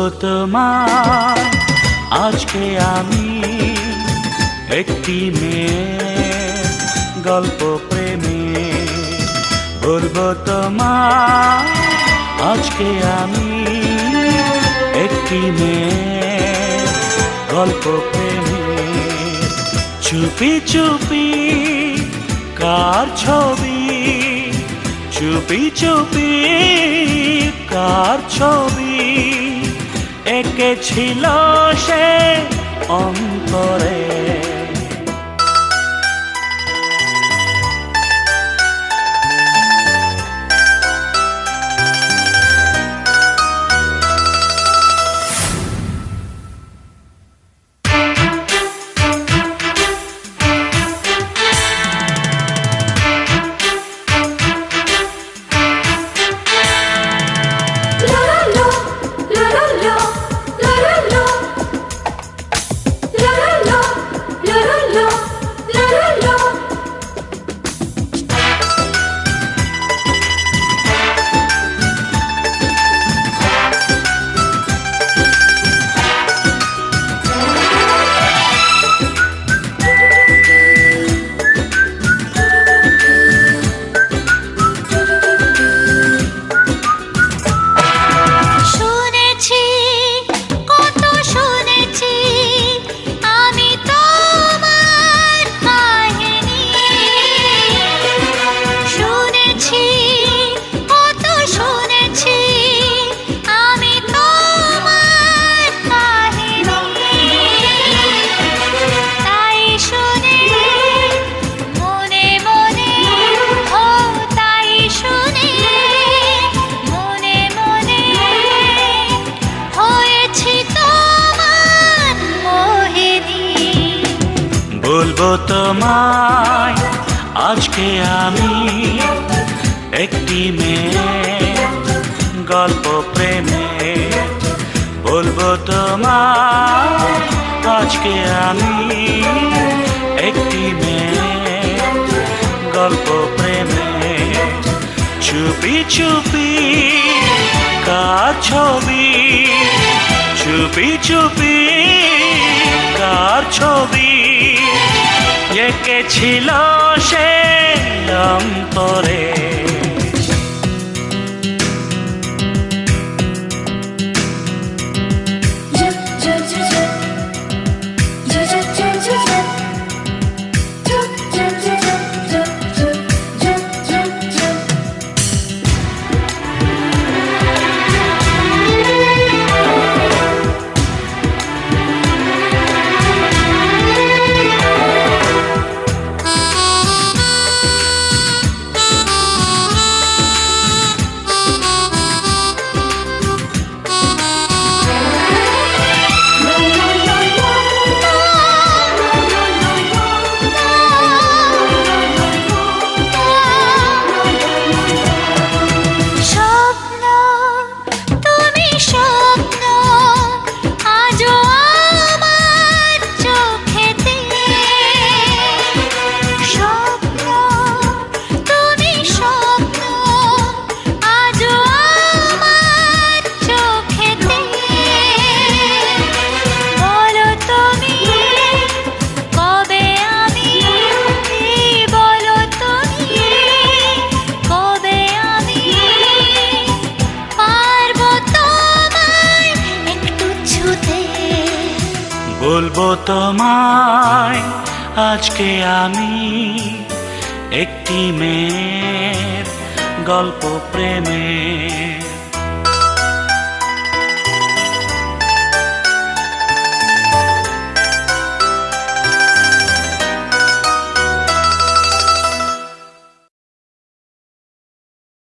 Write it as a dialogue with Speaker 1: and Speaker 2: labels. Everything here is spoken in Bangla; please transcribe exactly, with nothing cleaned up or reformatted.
Speaker 1: তোমায় আজকে আমি একটি মেয়ের গল্প প্রেমে। বলবো তোমায় আজকে আমি একটি মেয়ের গল্প প্রেমে। চুপি চুপি কার ছবি, চুপি চুপি কার ছবি এঁকেছিল সে অন্তরে। বলবো তোমায় আজকে আমি একটি মেয়ের গল্প প্রেমে। বলবো তোমায় আজকে আমি একটি মেয়ের গল্প প্রেমে। চুপি চুপি কার ছবি, চুপি চুপি কার ছবি এঁকেছিল সে অন্তরে। বলবো তোমায় আজকে আমি একটি মেয়ের গল্প প্রেমে।